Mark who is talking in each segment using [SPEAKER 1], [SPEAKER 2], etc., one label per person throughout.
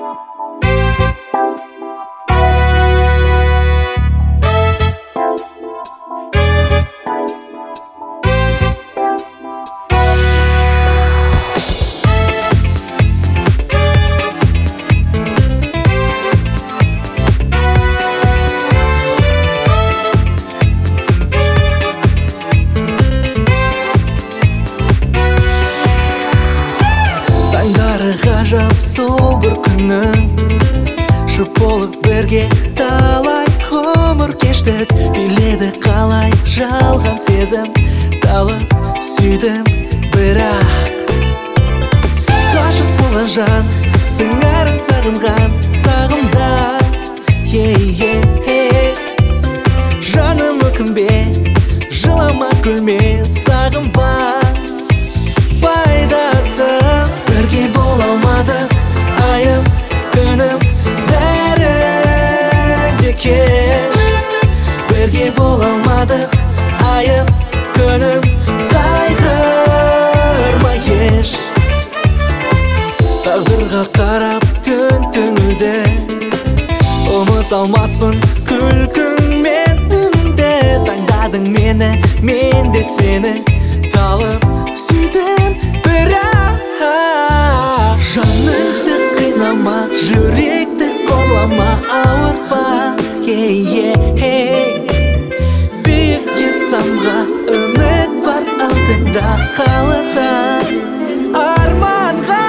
[SPEAKER 1] Ғажап сол бір күнің жұп болып бірге талай ғұмыр кештік. Биледі қалай жалған сезім, талып сүйдім бірақ ғашық болған жан сыңарың сағынған сағымда. Жаным өкінбе, жылама күлме, сағынба, пайдасыз бірге бола алмадық. Айым, күнім, бәрі де кеш. Бірге бола алмадық. Айым, күнім, қайғырма еш. Тағдырға қарап түн түңілді, ұмыта алмаспын күлкің мен үніңді. Таңдадың мені, мен де сені талып сүйдім бірақ. Жаныңды қинама, жүректі қорлама, ауыртпа. Биікке самға үміт бар, алдыңда қалықта арманға.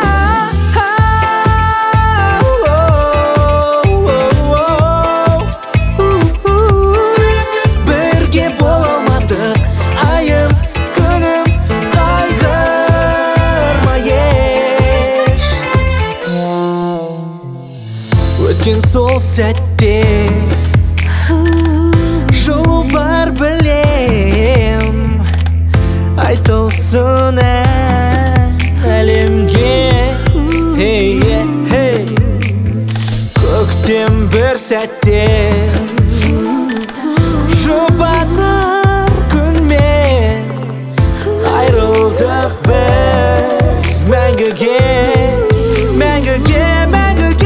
[SPEAKER 1] Бірге бола алмадық. Айым, күнім, қайғырма еш. Өткен сол сәтте жылу бар білем, айтылсын әлемге. Көктем бір сәтте жұпатыр күнмен, айрылдық біз мәңгіге, мәңгіге, мәңгіге.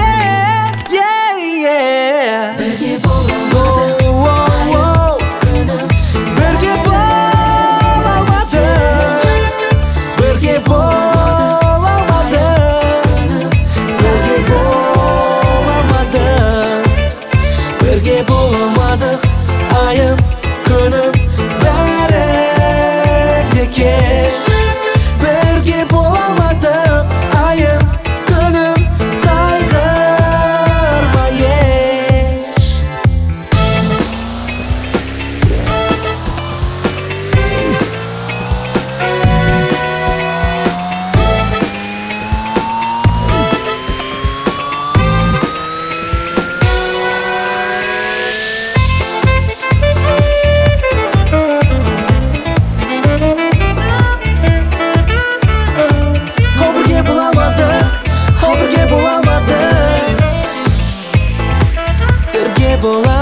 [SPEAKER 1] Бірге бола алмадық. Бірге бола алмадық. Бірге бола алмадық. Бірге бола алмадық. Айым, күнім, бәрі де кеш. Бірге бола алмадық. Айым, күнім, қайғырма еш. Birге бола